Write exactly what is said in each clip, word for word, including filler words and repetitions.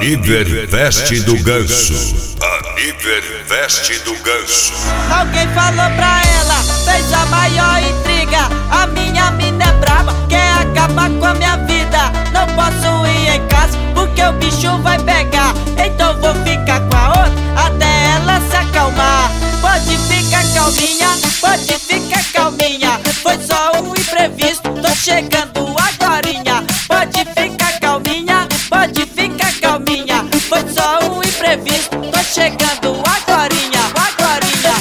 Aniverveste do Ganso. Aniverveste do Ganso. Alguém falou pra ela, fez a maior intriga. A minha mina é brava, quer acabar com a minha vida. Não posso ir em casa porque o bicho vai pegar. Então vou ficar com a outra até ela se acalmar. Pode ficar calminha, pode ficar calminha. Foi só um imprevisto, tô chegando agorinha. Pode ficar calminha, pode ficar calminha. Foi só um imprevisto, tô chegando agorinha, agorinha.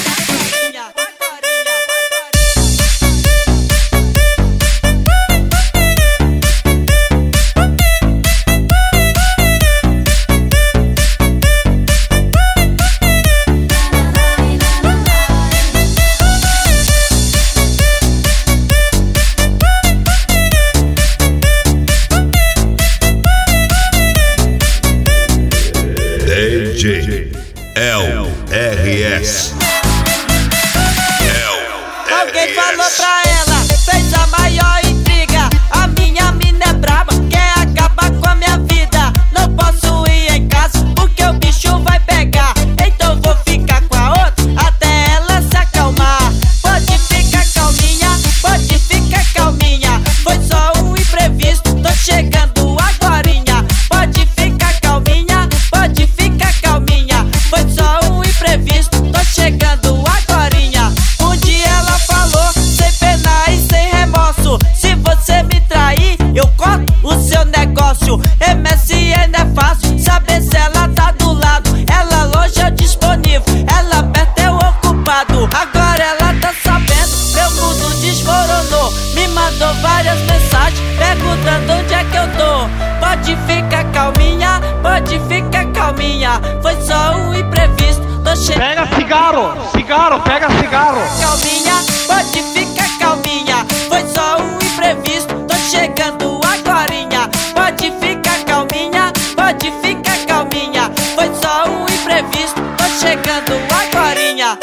D J L R S. Alguém falou pra ela, fez a maior intriga. A minha mina é braba, quer acabar com a minha vida. Não posso ir em casa porque o bicho vai pegar. Então vou ficar com a outra até ela se acalmar. Pode ficar calminha, pode ficar calminha. Foi só um imprevisto, tô chegando agorinha. Pode ficar calminha, pode ficar calminha. Foi só um imprevisto, tô chegando agorinha. Um dia ela falou, sem pena e sem remorso: se você me trair, eu corto o seu negócio. M S N é fácil, saber se ela tá do lado. Ela longe é disponível, ela perto é o ocupado. Agora ela tá sabendo, meu mundo desmoronou. Me mandou várias mensagens perguntando onde é que eu tô. Pode ficar calminha, pode ficar calminha. Foi só um imprevisto, tô chegando. Pega cigarro, cigarro, pega cigarro. Calminha, pode ficar calminha. Foi só um imprevisto, tô chegando agorinha. Pode ficar calminha, pode ficar calminha. Foi só um imprevisto, tô chegando agorinha.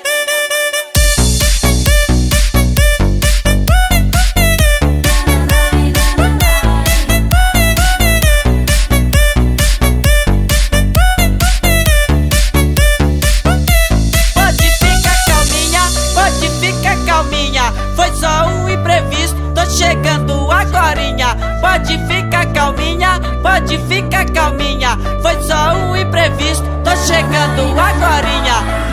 Pode ficar calminha, pode ficar calminha. Foi só um imprevisto, tô chegando agorinha. Pode ficar calminha, pode ficar calminha. Foi só um imprevisto, tô chegando agorinha.